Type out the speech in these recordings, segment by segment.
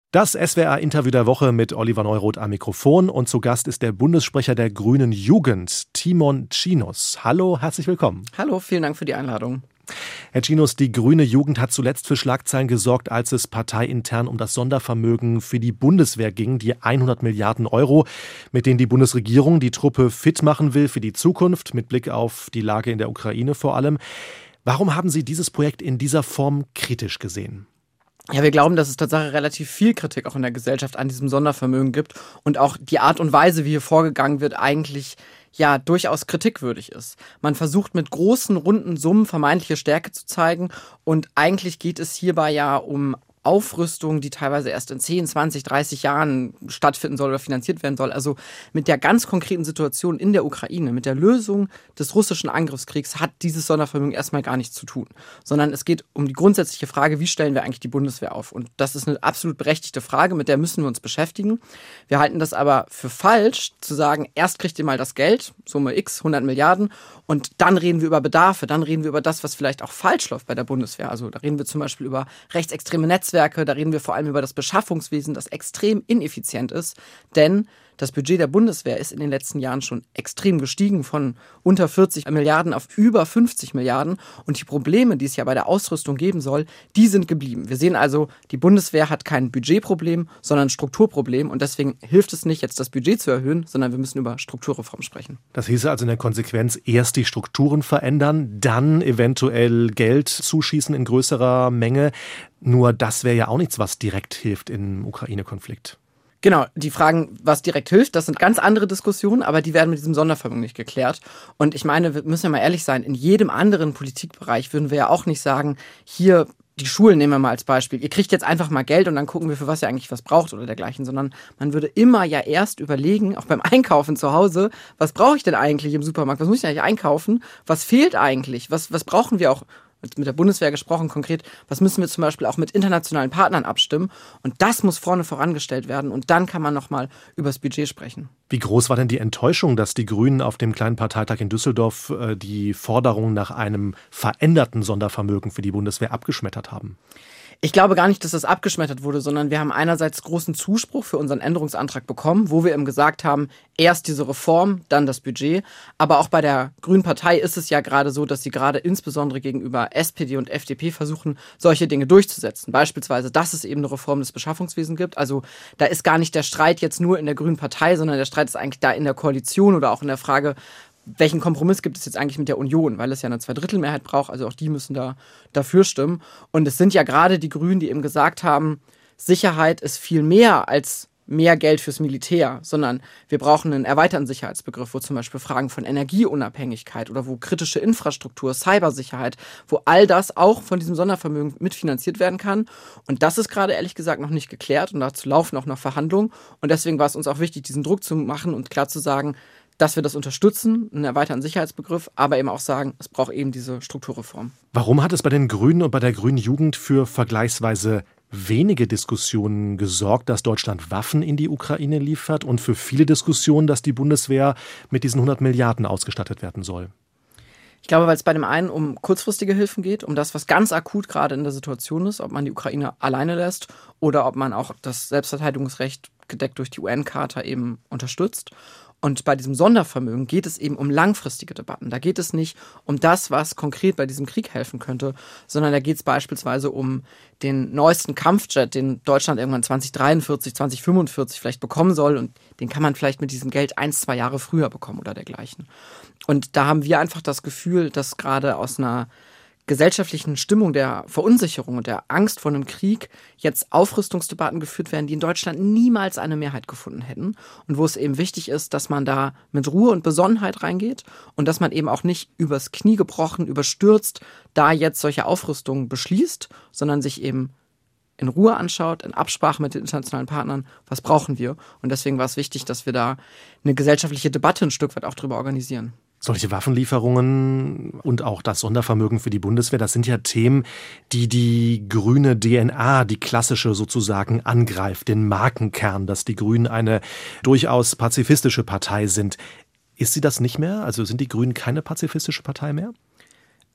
Das SWR-Interview der Woche mit Oliver Neuroth am Mikrofon und zu Gast ist der Bundessprecher der Grünen Jugend, Timon Tschinus. Hallo, herzlich willkommen. Hallo, vielen Dank für die Einladung. Herr Tschinus, die Grüne Jugend hat zuletzt für Schlagzeilen gesorgt, als es parteiintern um das Sondervermögen für die Bundeswehr ging, die 100 Milliarden Euro, mit denen die Bundesregierung die Truppe fit machen will für die Zukunft, mit Blick auf die Lage in der Ukraine vor allem. Warum haben Sie dieses Projekt in dieser Form kritisch gesehen? Ja, wir glauben, dass es tatsächlich relativ viel Kritik auch in der Gesellschaft an diesem Sondervermögen gibt und auch die Art und Weise, wie hier vorgegangen wird, eigentlich ja durchaus kritikwürdig ist. Man versucht mit großen, runden Summen vermeintliche Stärke zu zeigen und eigentlich geht es hierbei ja um Aufrüstung, die teilweise erst in 10, 20, 30 Jahren stattfinden soll oder finanziert werden soll. Also mit der ganz konkreten Situation in der Ukraine, mit der Lösung des russischen Angriffskriegs hat dieses Sondervermögen erstmal gar nichts zu tun. Sondern es geht um die grundsätzliche Frage, wie stellen wir eigentlich die Bundeswehr auf? Und das ist eine absolut berechtigte Frage, mit der müssen wir uns beschäftigen. Wir halten das aber für falsch, zu sagen, erst kriegt ihr mal das Geld, Summe X, 100 Milliarden, und dann reden wir über Bedarfe, dann reden wir über das, was vielleicht auch falsch läuft bei der Bundeswehr. Also da reden wir zum Beispiel über rechtsextreme Netzwerke, da reden wir vor allem über das Beschaffungswesen, das extrem ineffizient ist, denn das Budget der Bundeswehr ist in den letzten Jahren schon extrem gestiegen, von unter 40 Milliarden auf über 50 Milliarden. Und die Probleme, die es ja bei der Ausrüstung geben soll, die sind geblieben. Wir sehen also, die Bundeswehr hat kein Budgetproblem, sondern ein Strukturproblem. Und deswegen hilft es nicht, jetzt das Budget zu erhöhen, sondern wir müssen über Strukturreform sprechen. Das hieße also in der Konsequenz erst die Strukturen verändern, dann eventuell Geld zuschießen in größerer Menge. Nur das wäre ja auch nichts, was direkt hilft im Ukraine-Konflikt. Genau, die Fragen, was direkt hilft, das sind ganz andere Diskussionen, aber die werden mit diesem Sondervermögen nicht geklärt. Und ich meine, wir müssen ja mal ehrlich sein, in jedem anderen Politikbereich würden wir ja auch nicht sagen, hier die Schulen nehmen wir mal als Beispiel, ihr kriegt jetzt einfach mal Geld und dann gucken wir, für was ihr eigentlich was braucht oder dergleichen, sondern man würde immer ja erst überlegen, auch beim Einkaufen zu Hause, was brauche ich denn eigentlich im Supermarkt, was muss ich eigentlich einkaufen, was fehlt eigentlich, was brauchen wir auch, mit der Bundeswehr gesprochen konkret, was müssen wir zum Beispiel auch mit internationalen Partnern abstimmen, und das muss vorne vorangestellt werden und dann kann man nochmal über das Budget sprechen. Wie groß war denn die Enttäuschung, dass die Grünen auf dem kleinen Parteitag in Düsseldorf die Forderung nach einem veränderten Sondervermögen für die Bundeswehr abgeschmettert haben? Ich glaube gar nicht, dass das abgeschmettert wurde, sondern wir haben einerseits großen Zuspruch für unseren Änderungsantrag bekommen, wo wir eben gesagt haben, erst diese Reform, dann das Budget. Aber auch bei der Grünen Partei ist es ja gerade so, dass sie gerade insbesondere gegenüber SPD und FDP versuchen, solche Dinge durchzusetzen. Beispielsweise, dass es eben eine Reform des Beschaffungswesens gibt. Also da ist gar nicht der Streit jetzt nur in der Grünen Partei, sondern der Streit ist eigentlich da in der Koalition oder auch in der Frage, welchen Kompromiss gibt es jetzt eigentlich mit der Union, weil es ja eine Zweidrittelmehrheit braucht, also auch die müssen da dafür stimmen. Und es sind ja gerade die Grünen, die eben gesagt haben, Sicherheit ist viel mehr als mehr Geld fürs Militär, sondern wir brauchen einen erweiterten Sicherheitsbegriff, wo zum Beispiel Fragen von Energieunabhängigkeit oder wo kritische Infrastruktur, Cybersicherheit, wo all das auch von diesem Sondervermögen mitfinanziert werden kann. Und das ist gerade ehrlich gesagt noch nicht geklärt und dazu laufen auch noch Verhandlungen. Und deswegen war es uns auch wichtig, diesen Druck zu machen und klar zu sagen, dass wir das unterstützen, einen erweiterten Sicherheitsbegriff, aber eben auch sagen, es braucht eben diese Strukturreform. Warum hat es bei den Grünen und bei der Grünen Jugend für vergleichsweise wenige Diskussionen gesorgt, dass Deutschland Waffen in die Ukraine liefert und für viele Diskussionen, dass die Bundeswehr mit diesen 100 Milliarden ausgestattet werden soll? Ich glaube, weil es bei dem einen um kurzfristige Hilfen geht, um das, was ganz akut gerade in der Situation ist, ob man die Ukraine alleine lässt oder ob man auch das Selbstverteidigungsrecht gedeckt durch die UN-Charta eben unterstützt. Und bei diesem Sondervermögen geht es eben um langfristige Debatten. Da geht es nicht um das, was konkret bei diesem Krieg helfen könnte, sondern da geht es beispielsweise um den neuesten Kampfjet, den Deutschland irgendwann 2043, 2045 vielleicht bekommen soll. Und den kann man vielleicht mit diesem Geld 1-2 Jahre früher bekommen oder dergleichen. Und da haben wir einfach das Gefühl, dass gerade aus einer gesellschaftlichen Stimmung der Verunsicherung und der Angst vor einem Krieg jetzt Aufrüstungsdebatten geführt werden, die in Deutschland niemals eine Mehrheit gefunden hätten. Und wo es eben wichtig ist, dass man da mit Ruhe und Besonnenheit reingeht und dass man eben auch nicht übers Knie gebrochen, überstürzt, da jetzt solche Aufrüstungen beschließt, sondern sich eben in Ruhe anschaut, in Absprache mit den internationalen Partnern, was brauchen wir. Und deswegen war es wichtig, dass wir da eine gesellschaftliche Debatte ein Stück weit auch drüber organisieren. Solche Waffenlieferungen und auch das Sondervermögen für die Bundeswehr, das sind ja Themen, die die grüne DNA, die klassische sozusagen, angreift, den Markenkern, dass die Grünen eine durchaus pazifistische Partei sind. Ist sie das nicht mehr? Also sind die Grünen keine pazifistische Partei mehr?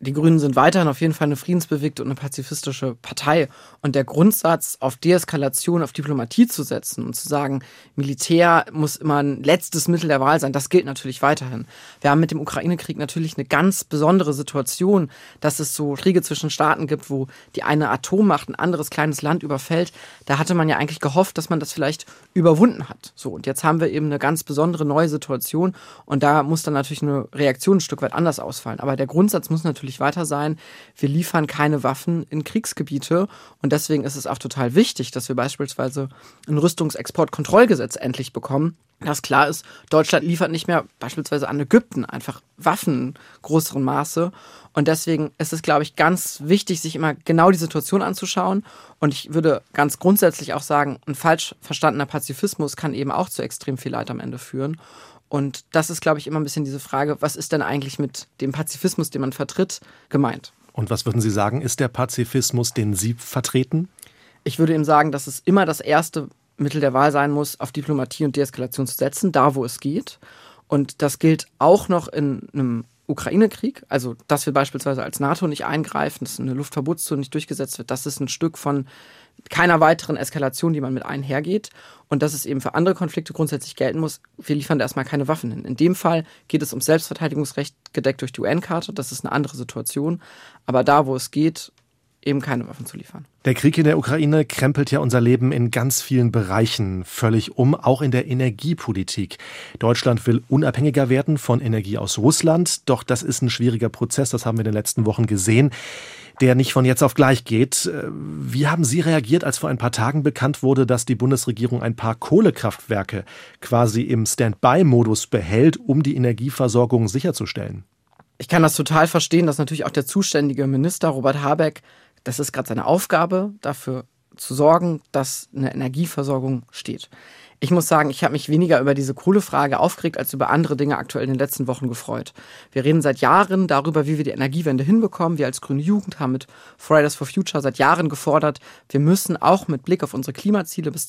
Die Grünen sind weiterhin auf jeden Fall eine friedensbewegte und eine pazifistische Partei. Und der Grundsatz, auf Deeskalation, auf Diplomatie zu setzen und zu sagen, Militär muss immer ein letztes Mittel der Wahl sein, das gilt natürlich weiterhin. Wir haben mit dem Ukraine-Krieg natürlich eine ganz besondere Situation, dass es so Kriege zwischen Staaten gibt, wo die eine Atommacht ein anderes kleines Land überfällt. Da hatte man ja eigentlich gehofft, dass man das vielleicht überwunden hat. So, und jetzt haben wir eben eine ganz besondere neue Situation und da muss dann natürlich eine Reaktion ein Stück weit anders ausfallen. Aber der Grundsatz muss natürlich weiter sein, wir liefern keine Waffen in Kriegsgebiete und deswegen ist es auch total wichtig, dass wir beispielsweise ein Rüstungsexportkontrollgesetz endlich bekommen, dass klar ist, Deutschland liefert nicht mehr beispielsweise an Ägypten einfach Waffen in größerem Maße und deswegen ist es, glaube ich, ganz wichtig, sich immer genau die Situation anzuschauen und ich würde ganz grundsätzlich auch sagen, ein falsch verstandener Pazifismus kann eben auch zu extrem viel Leid am Ende führen. Und das ist, glaube ich, immer ein bisschen diese Frage, was ist denn eigentlich mit dem Pazifismus, den man vertritt, gemeint? Und was würden Sie sagen, ist der Pazifismus, den Sie vertreten? Ich würde eben sagen, dass es immer das erste Mittel der Wahl sein muss, auf Diplomatie und Deeskalation zu setzen, da wo es geht. Und das gilt auch noch in einem Ukraine-Krieg, also dass wir beispielsweise als NATO nicht eingreifen, dass eine Luftverbotszone nicht durchgesetzt wird, das ist ein Stück von keiner weiteren Eskalation, die man mit einhergeht und dass es eben für andere Konflikte grundsätzlich gelten muss, wir liefern da erstmal keine Waffen hin. In dem Fall geht es um Selbstverteidigungsrecht gedeckt durch die UN-Charta, das ist eine andere Situation, aber da, wo es geht, eben keine Waffen zu liefern. Der Krieg in der Ukraine krempelt ja unser Leben in ganz vielen Bereichen völlig um, auch in der Energiepolitik. Deutschland will unabhängiger werden von Energie aus Russland, doch das ist ein schwieriger Prozess, das haben wir in den letzten Wochen gesehen, der nicht von jetzt auf gleich geht. Wie haben Sie reagiert, als vor ein paar Tagen bekannt wurde, dass die Bundesregierung ein paar Kohlekraftwerke quasi im Standby-Modus behält, um die Energieversorgung sicherzustellen? Ich kann das total verstehen, dass natürlich auch der zuständige Minister Robert Habeck, das ist gerade seine Aufgabe, dafür zu sorgen, dass eine Energieversorgung steht. Ich muss sagen, ich habe mich weniger über diese Kohlefrage aufgeregt, als über andere Dinge aktuell in den letzten Wochen gefreut. Wir reden seit Jahren darüber, wie wir die Energiewende hinbekommen. Wir als Grüne Jugend haben mit Fridays for Future seit Jahren gefordert, wir müssen auch mit Blick auf unsere Klimaziele bis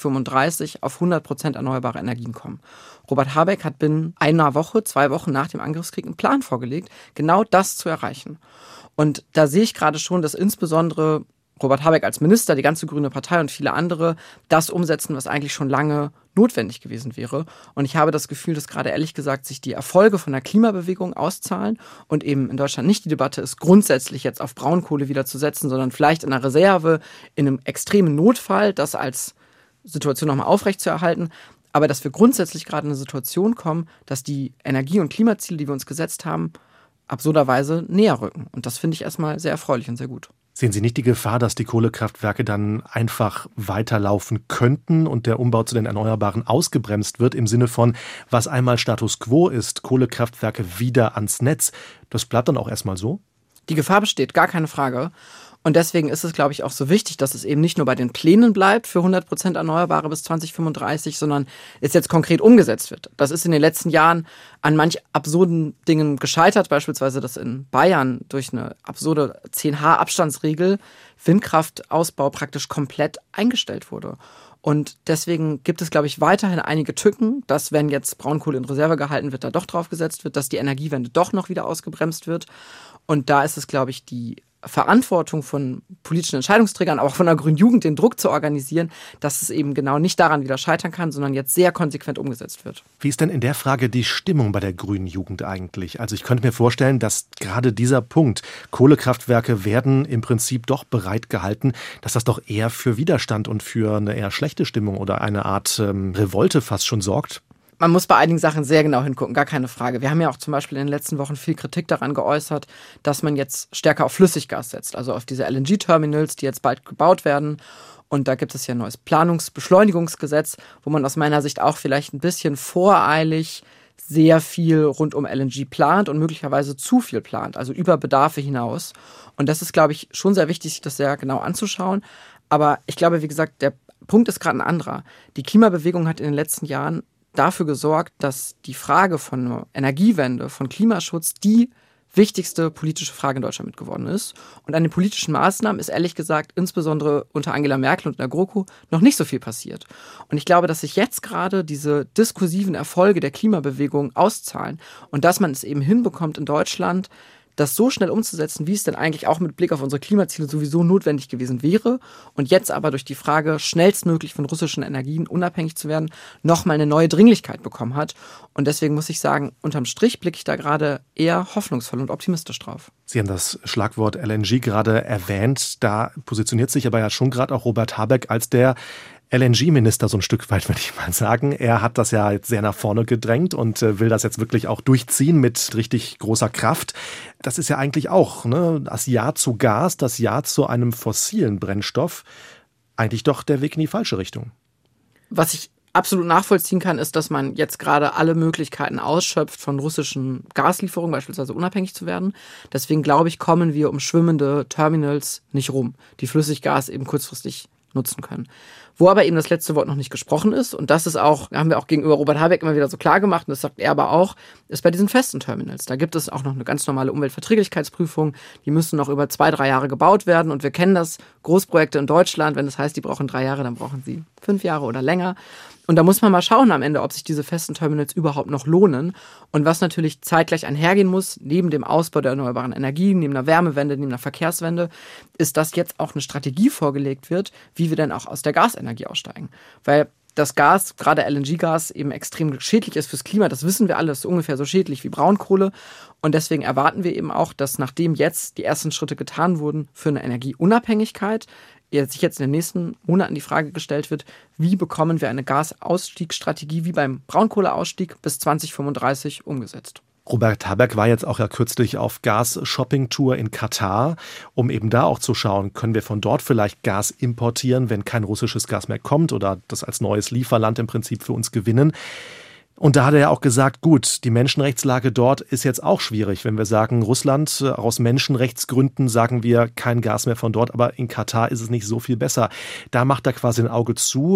2035 auf 100% erneuerbare Energien kommen. Robert Habeck hat binnen einer Woche, 2 Wochen nach dem Angriffskrieg einen Plan vorgelegt, genau das zu erreichen. Und da sehe ich gerade schon, dass insbesondere Robert Habeck als Minister, die ganze Grüne Partei und viele andere das umsetzen, was eigentlich schon lange notwendig gewesen wäre. Und ich habe das Gefühl, dass gerade ehrlich gesagt sich die Erfolge von der Klimabewegung auszahlen und eben in Deutschland nicht die Debatte ist, grundsätzlich jetzt auf Braunkohle wieder zu setzen, sondern vielleicht in einer Reserve, in einem extremen Notfall, das als Situation nochmal aufrechtzuerhalten. Aber dass wir grundsätzlich gerade in eine Situation kommen, dass die Energie- und Klimaziele, die wir uns gesetzt haben, absurderweise näher rücken. Und das finde ich erstmal sehr erfreulich und sehr gut. Sehen Sie nicht die Gefahr, dass die Kohlekraftwerke dann einfach weiterlaufen könnten und der Umbau zu den Erneuerbaren ausgebremst wird im Sinne von, was einmal Status quo ist, Kohlekraftwerke wieder ans Netz? Das bleibt dann auch erstmal so? Die Gefahr besteht, gar keine Frage. Und deswegen ist es, glaube ich, auch so wichtig, dass es eben nicht nur bei den Plänen bleibt für 100% Erneuerbare bis 2035, sondern es jetzt konkret umgesetzt wird. Das ist in den letzten Jahren an manch absurden Dingen gescheitert, beispielsweise, dass in Bayern durch eine absurde 10H-Abstandsregel Windkraftausbau praktisch komplett eingestellt wurde. Und deswegen gibt es, glaube ich, weiterhin einige Tücken, dass wenn jetzt Braunkohle in Reserve gehalten wird, da doch drauf gesetzt wird, dass die Energiewende doch noch wieder ausgebremst wird. Und da ist es, glaube ich, die Verantwortung von politischen Entscheidungsträgern, aber auch von der Grünen Jugend, den Druck zu organisieren, dass es eben genau nicht daran wieder scheitern kann, sondern jetzt sehr konsequent umgesetzt wird. Wie ist denn in der Frage die Stimmung bei der Grünen Jugend eigentlich? Also ich könnte mir vorstellen, dass gerade dieser Punkt, Kohlekraftwerke werden im Prinzip doch bereit gehalten, dass das doch eher für Widerstand und für eine eher schlechte Stimmung oder eine Art Revolte fast schon sorgt. Man muss bei einigen Sachen sehr genau hingucken, gar keine Frage. Wir haben ja auch zum Beispiel in den letzten Wochen viel Kritik daran geäußert, dass man jetzt stärker auf Flüssiggas setzt, also auf diese LNG-Terminals, die jetzt bald gebaut werden. Und da gibt es ja ein neues Planungsbeschleunigungsgesetz, wo man aus meiner Sicht auch vielleicht ein bisschen voreilig sehr viel rund um LNG plant und möglicherweise zu viel plant, also über Bedarfe hinaus. Und das ist, glaube ich, schon sehr wichtig, sich das sehr genau anzuschauen. Aber ich glaube, wie gesagt, der Punkt ist gerade ein anderer. Die Klimabewegung hat in den letzten Jahren dafür gesorgt, dass die Frage von Energiewende, von Klimaschutz die wichtigste politische Frage in Deutschland mit geworden ist. Und an den politischen Maßnahmen ist ehrlich gesagt insbesondere unter Angela Merkel und der GroKo noch nicht so viel passiert. Und ich glaube, dass sich jetzt gerade diese diskursiven Erfolge der Klimabewegung auszahlen und dass man es eben hinbekommt in Deutschland, das so schnell umzusetzen, wie es denn eigentlich auch mit Blick auf unsere Klimaziele sowieso notwendig gewesen wäre und jetzt aber durch die Frage, schnellstmöglich von russischen Energien unabhängig zu werden, nochmal eine neue Dringlichkeit bekommen hat. Und deswegen muss ich sagen, unterm Strich blicke ich da gerade eher hoffnungsvoll und optimistisch drauf. Sie haben das Schlagwort LNG gerade erwähnt. Da positioniert sich aber ja schon gerade auch Robert Habeck als der LNG-Minister so ein Stück weit, würde ich mal sagen. Er hat das ja jetzt sehr nach vorne gedrängt und will das jetzt wirklich auch durchziehen mit richtig großer Kraft. Das ist ja eigentlich auch, ne, das Ja zu Gas, das Ja zu einem fossilen Brennstoff, eigentlich doch der Weg in die falsche Richtung. Was ich absolut nachvollziehen kann, ist, dass man jetzt gerade alle Möglichkeiten ausschöpft, von russischen Gaslieferungen beispielsweise unabhängig zu werden. Deswegen glaube ich, kommen wir um schwimmende Terminals nicht rum, die Flüssiggas eben kurzfristig nutzen können. Wo aber eben das letzte Wort noch nicht gesprochen ist, und das ist auch, haben wir auch gegenüber Robert Habeck immer wieder so klar gemacht, und das sagt er aber auch, ist bei diesen festen Terminals. Da gibt es auch noch eine ganz normale Umweltverträglichkeitsprüfung, die müssen noch über 2-3 Jahre gebaut werden, und wir kennen das, Großprojekte in Deutschland, wenn das heißt, die brauchen 3 Jahre, dann brauchen sie 5 Jahre oder länger. Und da muss man mal schauen am Ende, ob sich diese festen Terminals überhaupt noch lohnen. Und was natürlich zeitgleich einhergehen muss, neben dem Ausbau der erneuerbaren Energien, neben einer Wärmewende, neben einer Verkehrswende, ist, dass jetzt auch eine Strategie vorgelegt wird, wie wir denn auch aus der Gasenergie aussteigen. Weil das Gas, gerade LNG-Gas, eben extrem schädlich ist fürs Klima. Das wissen wir alle, das ist ungefähr so schädlich wie Braunkohle. Und deswegen erwarten wir eben auch, dass nachdem jetzt die ersten Schritte getan wurden für eine Energieunabhängigkeit, sich jetzt in den nächsten Monaten die Frage gestellt wird, wie bekommen wir eine Gasausstiegsstrategie wie beim Braunkohleausstieg bis 2035 umgesetzt. Robert Habeck war jetzt auch ja kürzlich auf Gas-Shopping-Tour in Katar, um eben da auch zu schauen, können wir von dort vielleicht Gas importieren, wenn kein russisches Gas mehr kommt oder das als neues Lieferland im Prinzip für uns gewinnen. Und da hat er ja auch gesagt, gut, die Menschenrechtslage dort ist jetzt auch schwierig. Wenn wir sagen, Russland, aus Menschenrechtsgründen sagen wir kein Gas mehr von dort, aber in Katar ist es nicht so viel besser. Da macht er quasi ein Auge zu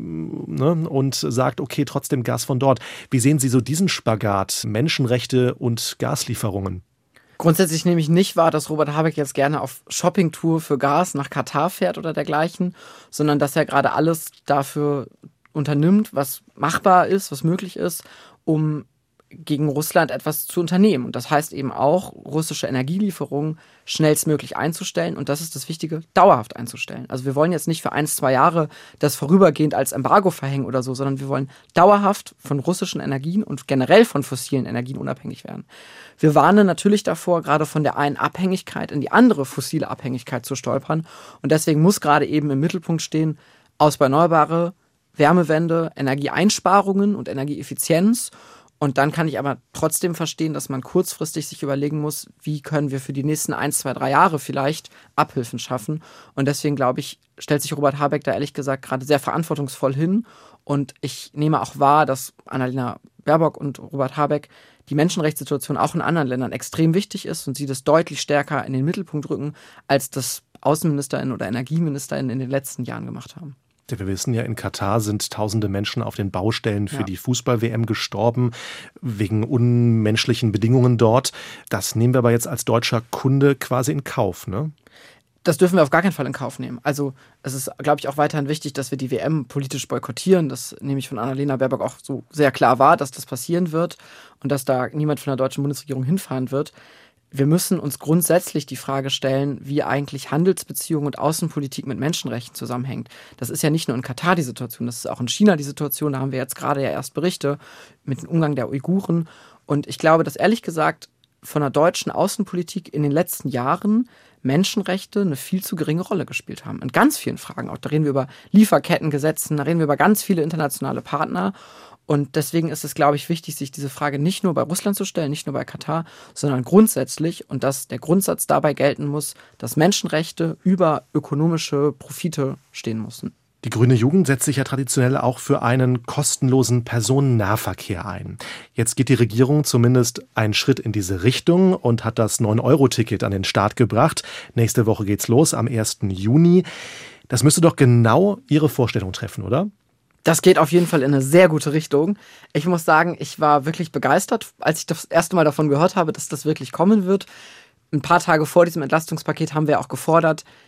und sagt, okay, trotzdem Gas von dort. Wie sehen Sie so diesen Spagat, Menschenrechte und Gaslieferungen? Grundsätzlich nehme ich nicht wahr, dass Robert Habeck jetzt gerne auf Shoppingtour für Gas nach Katar fährt oder dergleichen, sondern dass er gerade alles dafür unternimmt, was machbar ist, was möglich ist, um gegen Russland etwas zu unternehmen. Und das heißt eben auch, russische Energielieferungen schnellstmöglich einzustellen. Und das ist das Wichtige, dauerhaft einzustellen. Also wir wollen jetzt nicht für 1-2 Jahre das vorübergehend als Embargo verhängen oder so, sondern wir wollen dauerhaft von russischen Energien und generell von fossilen Energien unabhängig werden. Wir warnen natürlich davor, gerade von der einen Abhängigkeit in die andere fossile Abhängigkeit zu stolpern. Und deswegen muss gerade eben im Mittelpunkt stehen, Ausbau erneuerbare, Wärmewende, Energieeinsparungen und Energieeffizienz. Und dann kann ich aber trotzdem verstehen, dass man kurzfristig sich überlegen muss, wie können wir für die nächsten 1, 2, 3 Jahre vielleicht Abhilfen schaffen. Und deswegen, glaube ich, stellt sich Robert Habeck da ehrlich gesagt gerade sehr verantwortungsvoll hin. Und ich nehme auch wahr, dass Annalena Baerbock und Robert Habeck die Menschenrechtssituation auch in anderen Ländern extrem wichtig ist und sie das deutlich stärker in den Mittelpunkt rücken, als das Außenministerinnen oder Energieministerinnen in den letzten Jahren gemacht haben. Wir wissen ja, in Katar sind tausende Menschen auf den Baustellen für die Fußball-WM gestorben, wegen unmenschlichen Bedingungen dort. Das nehmen wir aber jetzt als deutscher Kunde quasi in Kauf, ne? Das dürfen wir auf gar keinen Fall in Kauf nehmen. Also es ist, glaube ich, auch weiterhin wichtig, dass wir die WM politisch boykottieren. Das nehme ich von Annalena Baerbock auch so sehr klar wahr, dass das passieren wird und dass da niemand von der deutschen Bundesregierung hinfahren wird. Wir müssen uns grundsätzlich die Frage stellen, wie eigentlich Handelsbeziehungen und Außenpolitik mit Menschenrechten zusammenhängt. Das ist ja nicht nur in Katar die Situation, das ist auch in China die Situation. Da haben wir jetzt gerade ja erst Berichte mit dem Umgang der Uiguren. Und ich glaube, dass ehrlich gesagt von der deutschen Außenpolitik in den letzten Jahren Menschenrechte eine viel zu geringe Rolle gespielt haben. In ganz vielen Fragen. Auch da reden wir über Lieferkettengesetzen, da reden wir über ganz viele internationale Partner. Und deswegen ist es, glaube ich, wichtig, sich diese Frage nicht nur bei Russland zu stellen, nicht nur bei Katar, sondern grundsätzlich und dass der Grundsatz dabei gelten muss, dass Menschenrechte über ökonomische Profite stehen müssen. Die Grüne Jugend setzt sich ja traditionell auch für einen kostenlosen Personennahverkehr ein. Jetzt geht die Regierung zumindest einen Schritt in diese Richtung und hat das 9-Euro-Ticket an den Start gebracht. Nächste Woche geht's los, am 1. Juni. Das müsste doch genau Ihre Vorstellung treffen, oder? Das geht auf jeden Fall in eine sehr gute Richtung. Ich muss sagen, ich war wirklich begeistert, als ich das erste Mal davon gehört habe, dass das wirklich kommen wird. Ein paar Tage vor diesem Entlastungspaket haben wir auch gefordert,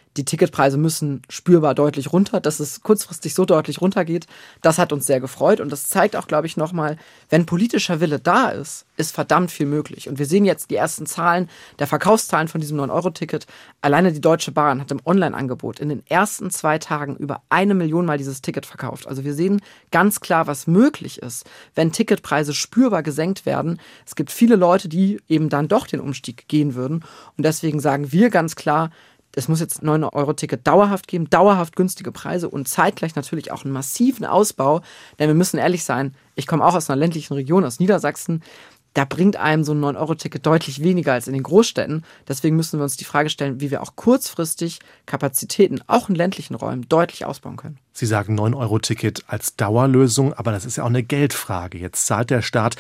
Die Ticketpreise müssen spürbar deutlich runter, dass es kurzfristig so deutlich runtergeht. Das hat uns sehr gefreut und das zeigt auch, glaube ich, nochmal, wenn politischer Wille da ist, ist verdammt viel möglich. Und wir sehen jetzt die ersten Zahlen der Verkaufszahlen von diesem 9-Euro-Ticket. Alleine die Deutsche Bahn hat im Online-Angebot in den ersten 2 Tagen über 1 Million Mal dieses Ticket verkauft. Also wir sehen ganz klar, was möglich ist, wenn Ticketpreise spürbar gesenkt werden. Es gibt viele Leute, die eben dann doch den Umstieg gehen würden. Und deswegen sagen wir ganz klar, es muss jetzt 9-Euro-Ticket dauerhaft geben, dauerhaft günstige Preise und zeitgleich natürlich auch einen massiven Ausbau. Denn wir müssen ehrlich sein, ich komme auch aus einer ländlichen Region, aus Niedersachsen. Da bringt einem so ein 9-Euro-Ticket deutlich weniger als in den Großstädten. Deswegen müssen wir uns die Frage stellen, wie wir auch kurzfristig Kapazitäten, auch in ländlichen Räumen, deutlich ausbauen können. Sie sagen 9-Euro-Ticket als Dauerlösung, aber das ist ja auch eine Geldfrage. Jetzt zahlt der Staat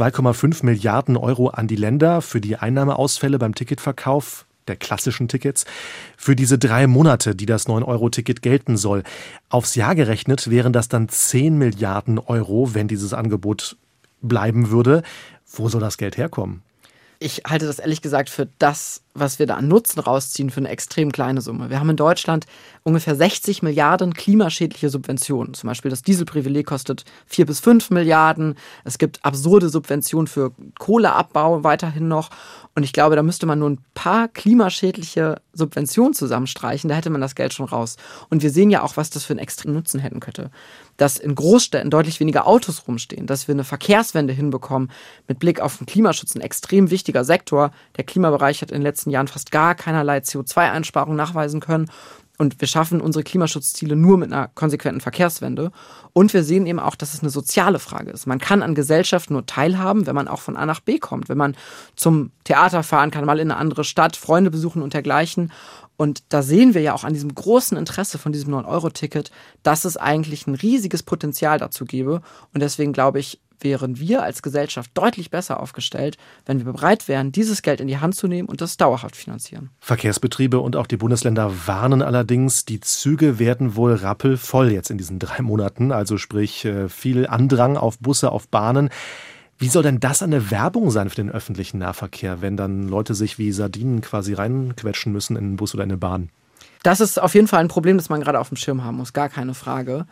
2,5 Milliarden Euro an die Länder für die Einnahmeausfälle beim Ticketverkauf der klassischen Tickets, für diese 3 Monate, die das 9-Euro-Ticket gelten soll. Aufs Jahr gerechnet wären das dann 10 Milliarden Euro, wenn dieses Angebot bleiben würde. Wo soll das Geld herkommen? Ich halte das ehrlich gesagt für das, was wir da an Nutzen rausziehen, für eine extrem kleine Summe. Wir haben in Deutschland ungefähr 60 Milliarden klimaschädliche Subventionen. Zum Beispiel das Dieselprivileg kostet 4 bis 5 Milliarden. Es gibt absurde Subventionen für Kohleabbau weiterhin noch. Und ich glaube, da müsste man nur ein paar klimaschädliche Subventionen zusammenstreichen. Da hätte man das Geld schon raus. Und wir sehen ja auch, was das für einen extremen Nutzen hätten könnte. Dass in Großstädten deutlich weniger Autos rumstehen, dass wir eine Verkehrswende hinbekommen. Mit Blick auf den Klimaschutz ein extrem wichtiger Sektor. Der Klimabereich hat in den letzten Jahren fast gar keinerlei CO2-Einsparung nachweisen können. Und wir schaffen unsere Klimaschutzziele nur mit einer konsequenten Verkehrswende. Und wir sehen eben auch, dass es eine soziale Frage ist. Man kann an Gesellschaft nur teilhaben, wenn man auch von A nach B kommt. Wenn man zum Theater fahren kann, mal in eine andere Stadt, Freunde besuchen und dergleichen. Und da sehen wir ja auch an diesem großen Interesse von diesem 9-Euro-Ticket, dass es eigentlich ein riesiges Potenzial dazu gäbe. Und deswegen glaube ich, wären wir als Gesellschaft deutlich besser aufgestellt, wenn wir bereit wären, dieses Geld in die Hand zu nehmen und das dauerhaft finanzieren. Verkehrsbetriebe und auch die Bundesländer warnen allerdings, die Züge werden wohl rappelvoll jetzt in diesen 3 Monaten, also sprich viel Andrang auf Busse, auf Bahnen. Wie soll denn das eine Werbung sein für den öffentlichen Nahverkehr, wenn dann Leute sich wie Sardinen quasi reinquetschen müssen in einen Bus oder in eine Bahn? Das ist auf jeden Fall ein Problem, das man gerade auf dem Schirm haben muss, gar keine Frage.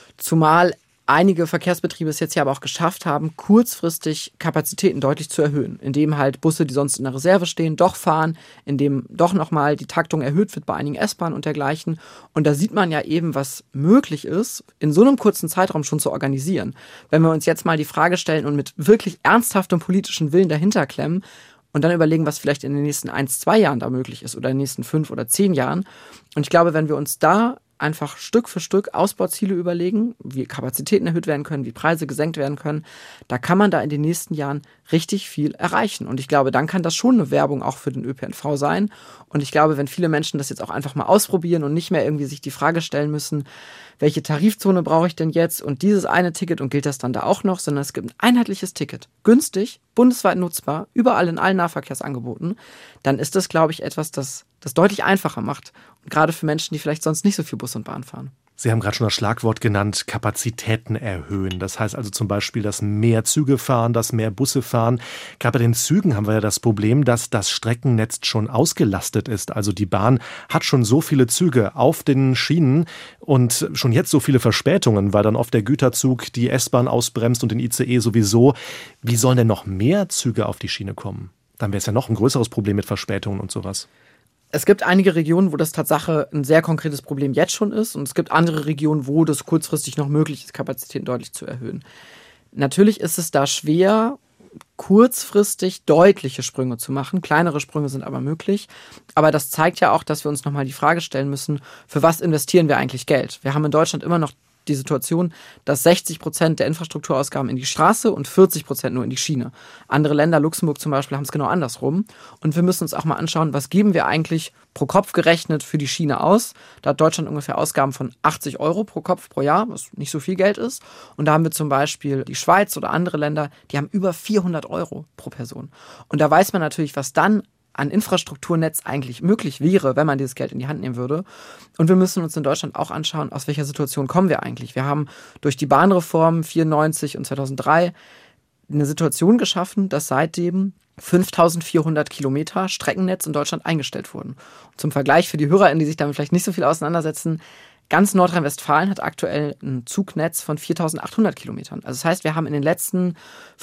Zumal einige Verkehrsbetriebe es jetzt ja aber auch geschafft haben, kurzfristig Kapazitäten deutlich zu erhöhen, indem halt Busse, die sonst in der Reserve stehen, doch fahren, indem doch nochmal die Taktung erhöht wird bei einigen S-Bahnen und dergleichen. Und da sieht man ja eben, was möglich ist, in so einem kurzen Zeitraum schon zu organisieren. Wenn wir uns jetzt mal die Frage stellen und mit wirklich ernsthaftem politischen Willen dahinter klemmen und dann überlegen, was vielleicht in den nächsten 1-2 Jahren da möglich ist oder in den nächsten 5 oder 10 Jahren. Und ich glaube, wenn wir uns da einfach Stück für Stück Ausbauziele überlegen, wie Kapazitäten erhöht werden können, wie Preise gesenkt werden können, da kann man da in den nächsten Jahren richtig viel erreichen. Und ich glaube, dann kann das schon eine Werbung auch für den ÖPNV sein. Und ich glaube, wenn viele Menschen das jetzt auch einfach mal ausprobieren und nicht mehr irgendwie sich die Frage stellen müssen, welche Tarifzone brauche ich denn jetzt und dieses eine Ticket und gilt das dann da auch noch, sondern es gibt ein einheitliches Ticket, günstig, bundesweit nutzbar, überall in allen Nahverkehrsangeboten, dann ist das, glaube ich, etwas, das deutlich einfacher macht. Und gerade für Menschen, die vielleicht sonst nicht so viel Bus und Bahn fahren. Sie haben gerade schon das Schlagwort genannt, Kapazitäten erhöhen. Das heißt also zum Beispiel, dass mehr Züge fahren, dass mehr Busse fahren. Gerade bei den Zügen haben wir ja das Problem, dass das Streckennetz schon ausgelastet ist. Also die Bahn hat schon so viele Züge auf den Schienen und schon jetzt so viele Verspätungen, weil dann oft der Güterzug die S-Bahn ausbremst und den ICE sowieso. Wie sollen denn noch mehr Züge auf die Schiene kommen? Dann wäre es ja noch ein größeres Problem mit Verspätungen und sowas. Es gibt einige Regionen, wo das Tatsache ein sehr konkretes Problem jetzt schon ist. Und es gibt andere Regionen, wo das kurzfristig noch möglich ist, Kapazitäten deutlich zu erhöhen. Natürlich ist es da schwer, kurzfristig deutliche Sprünge zu machen. Kleinere Sprünge sind aber möglich. Aber das zeigt ja auch, dass wir uns nochmal die Frage stellen müssen, für was investieren wir eigentlich Geld? Wir haben in Deutschland immer noch die Situation, dass 60% der Infrastrukturausgaben in die Straße und 40% nur in die Schiene. Andere Länder, Luxemburg zum Beispiel, haben es genau andersrum. Und wir müssen uns auch mal anschauen, was geben wir eigentlich pro Kopf gerechnet für die Schiene aus. Da hat Deutschland ungefähr Ausgaben von 80 Euro pro Kopf pro Jahr, was nicht so viel Geld ist. Und da haben wir zum Beispiel die Schweiz oder andere Länder, die haben über 400 Euro pro Person. Und da weiß man natürlich, was dann an Infrastrukturnetz eigentlich möglich wäre, wenn man dieses Geld in die Hand nehmen würde. Und wir müssen uns in Deutschland auch anschauen, aus welcher Situation kommen wir eigentlich. Wir haben durch die Bahnreformen 94 und 2003 eine Situation geschaffen, dass seitdem 5.400 Kilometer Streckennetz in Deutschland eingestellt wurden. Und zum Vergleich für die HörerInnen, die sich damit vielleicht nicht so viel auseinandersetzen, ganz Nordrhein-Westfalen hat aktuell ein Zugnetz von 4.800 Kilometern. Also das heißt, wir haben in den letzten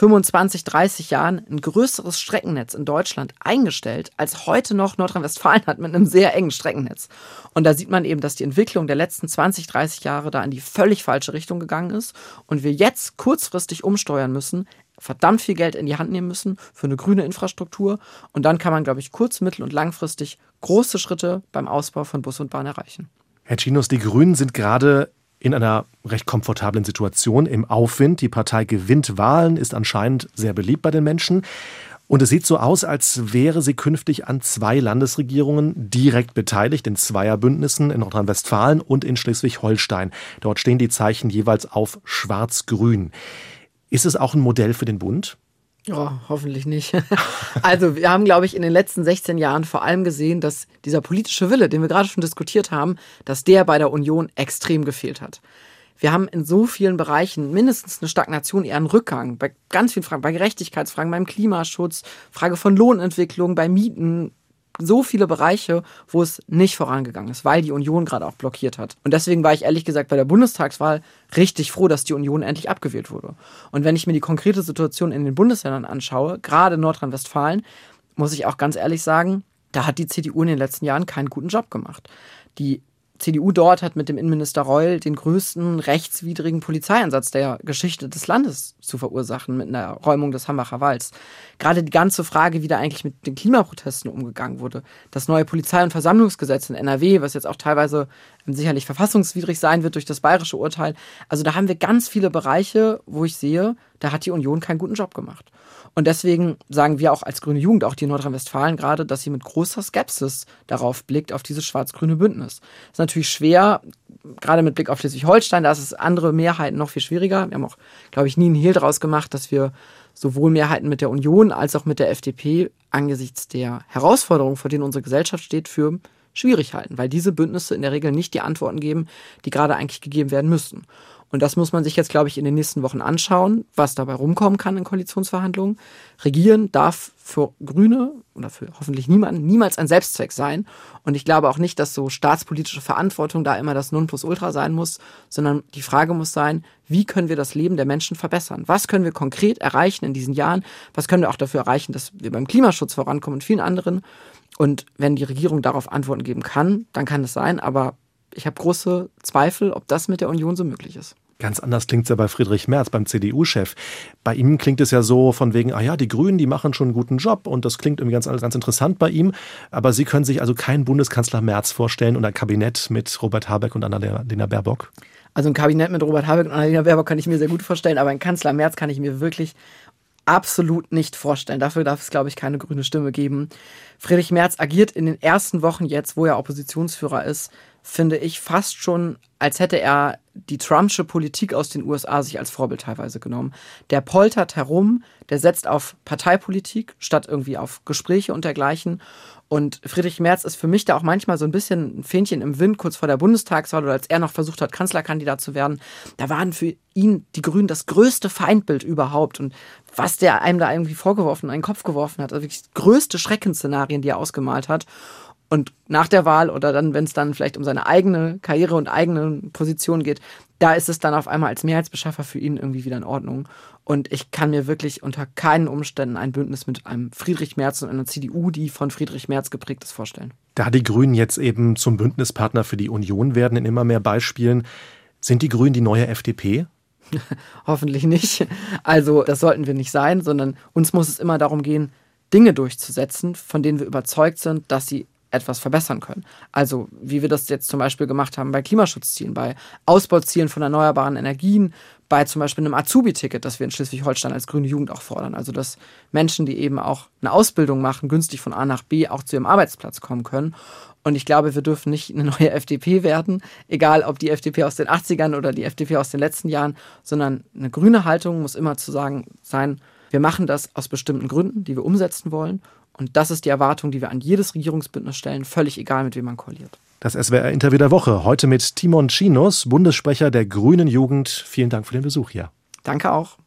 25, 30 Jahren ein größeres Streckennetz in Deutschland eingestellt, als heute noch Nordrhein-Westfalen hat mit einem sehr engen Streckennetz. Und da sieht man eben, dass die Entwicklung der letzten 20, 30 Jahre da in die völlig falsche Richtung gegangen ist und wir jetzt kurzfristig umsteuern müssen, verdammt viel Geld in die Hand nehmen müssen für eine grüne Infrastruktur. Und dann kann man, glaube ich, kurz-, mittel- und langfristig große Schritte beim Ausbau von Bus und Bahn erreichen. Herr Tschinos, die Grünen sind gerade in einer recht komfortablen Situation im Aufwind. Die Partei gewinnt Wahlen, ist anscheinend sehr beliebt bei den Menschen. Und es sieht so aus, als wäre sie künftig an 2 Landesregierungen direkt beteiligt, in Zweierbündnissen in Nordrhein-Westfalen und in Schleswig-Holstein. Dort stehen die Zeichen jeweils auf Schwarz-Grün. Ist es auch ein Modell für den Bund? Oh, hoffentlich nicht. Also wir haben, glaube ich, in den letzten 16 Jahren vor allem gesehen, dass dieser politische Wille, den wir gerade schon diskutiert haben, dass der bei der Union extrem gefehlt hat. Wir haben in so vielen Bereichen mindestens eine Stagnation, eher einen Rückgang. Bei ganz vielen Fragen, bei Gerechtigkeitsfragen, beim Klimaschutz, Frage von Lohnentwicklung, bei Mieten. So viele Bereiche, wo es nicht vorangegangen ist, weil die Union gerade auch blockiert hat. Und deswegen war ich ehrlich gesagt bei der Bundestagswahl richtig froh, dass die Union endlich abgewählt wurde. Und wenn ich mir die konkrete Situation in den Bundesländern anschaue, gerade in Nordrhein-Westfalen, muss ich auch ganz ehrlich sagen, da hat die CDU in den letzten Jahren keinen guten Job gemacht. Die CDU dort hat mit dem Innenminister Reul den größten rechtswidrigen Polizeieinsatz der Geschichte des Landes zu verursachen mit einer Räumung des Hambacher Walds. Gerade die ganze Frage, wie da eigentlich mit den Klimaprotesten umgegangen wurde. Das neue Polizei- und Versammlungsgesetz in NRW, was jetzt auch teilweise sicherlich verfassungswidrig sein wird durch das bayerische Urteil. Also da haben wir ganz viele Bereiche, wo ich sehe, da hat die Union keinen guten Job gemacht. Und deswegen sagen wir auch als Grüne Jugend, auch die in Nordrhein-Westfalen gerade, dass sie mit großer Skepsis darauf blickt, auf dieses schwarz-grüne Bündnis. Das ist natürlich schwer, gerade mit Blick auf Schleswig-Holstein, da ist es andere Mehrheiten noch viel schwieriger. Wir haben auch, glaube ich, nie einen Hehl daraus gemacht, dass wir sowohl Mehrheiten mit der Union als auch mit der FDP angesichts der Herausforderungen, vor denen unsere Gesellschaft steht, für schwierig halten, weil diese Bündnisse in der Regel nicht die Antworten geben, die gerade eigentlich gegeben werden müssten. Und das muss man sich jetzt, glaube ich, in den nächsten Wochen anschauen, was dabei rumkommen kann in Koalitionsverhandlungen. Regieren darf für Grüne oder für hoffentlich niemanden niemals ein Selbstzweck sein. Und ich glaube auch nicht, dass so staatspolitische Verantwortung da immer das Nonplusultra sein muss, sondern die Frage muss sein, wie können wir das Leben der Menschen verbessern? Was können wir konkret erreichen in diesen Jahren? Was können wir auch dafür erreichen, dass wir beim Klimaschutz vorankommen und vielen anderen? Und wenn die Regierung darauf Antworten geben kann, dann kann es sein, aber ich habe große Zweifel, ob das mit der Union so möglich ist. Ganz anders klingt es ja bei Friedrich Merz, beim CDU-Chef. Bei ihm klingt es ja so von wegen, die Grünen, die machen schon einen guten Job und das klingt irgendwie ganz interessant bei ihm. Aber Sie können sich also keinen Bundeskanzler Merz vorstellen und ein Kabinett mit Robert Habeck und Annalena Baerbock? Also ein Kabinett mit Robert Habeck und Annalena Baerbock kann ich mir sehr gut vorstellen, aber einen Kanzler Merz kann ich mir wirklich absolut nicht vorstellen. Dafür darf es, glaube ich, keine grüne Stimme geben. Friedrich Merz agiert in den ersten Wochen jetzt, wo er Oppositionsführer ist, finde ich fast schon, als hätte er die Trumpsche Politik aus den USA sich als Vorbild teilweise genommen. Der poltert herum, der setzt auf Parteipolitik statt irgendwie auf Gespräche und dergleichen. Und Friedrich Merz ist für mich da auch manchmal so ein bisschen ein Fähnchen im Wind, kurz vor der Bundestagswahl oder als er noch versucht hat, Kanzlerkandidat zu werden. Da waren für ihn die Grünen das größte Feindbild überhaupt. Und was der einem da irgendwie vorgeworfen, in den Kopf geworfen hat, also wirklich größte Schreckensszenarien, die er ausgemalt hat. Und nach der Wahl oder dann, wenn es dann vielleicht um seine eigene Karriere und eigene Position geht, da ist es dann auf einmal als Mehrheitsbeschaffer für ihn irgendwie wieder in Ordnung. Und ich kann mir wirklich unter keinen Umständen ein Bündnis mit einem Friedrich Merz und einer CDU, die von Friedrich Merz geprägt ist, vorstellen. Da die Grünen jetzt eben zum Bündnispartner für die Union werden in immer mehr Beispielen, sind die Grünen die neue FDP? Hoffentlich nicht. Also das sollten wir nicht sein, sondern uns muss es immer darum gehen, Dinge durchzusetzen, von denen wir überzeugt sind, dass sie etwas verbessern können. Also wie wir das jetzt zum Beispiel gemacht haben bei Klimaschutzzielen, bei Ausbauzielen von erneuerbaren Energien, bei zum Beispiel einem Azubi-Ticket, das wir in Schleswig-Holstein als Grüne Jugend auch fordern. Also dass Menschen, die eben auch eine Ausbildung machen, günstig von A nach B auch zu ihrem Arbeitsplatz kommen können. Und ich glaube, wir dürfen nicht eine neue FDP werden, egal ob die FDP aus den 80ern oder die FDP aus den letzten Jahren, sondern eine grüne Haltung muss immer zu sagen sein, wir machen das aus bestimmten Gründen, die wir umsetzen wollen. Und das ist die Erwartung, die wir an jedes Regierungsbündnis stellen, völlig egal, mit wem man koaliert. Das SWR-Interview der Woche, heute mit Timon Tschinos, Bundessprecher der Grünen Jugend. Vielen Dank für den Besuch hier. Danke auch.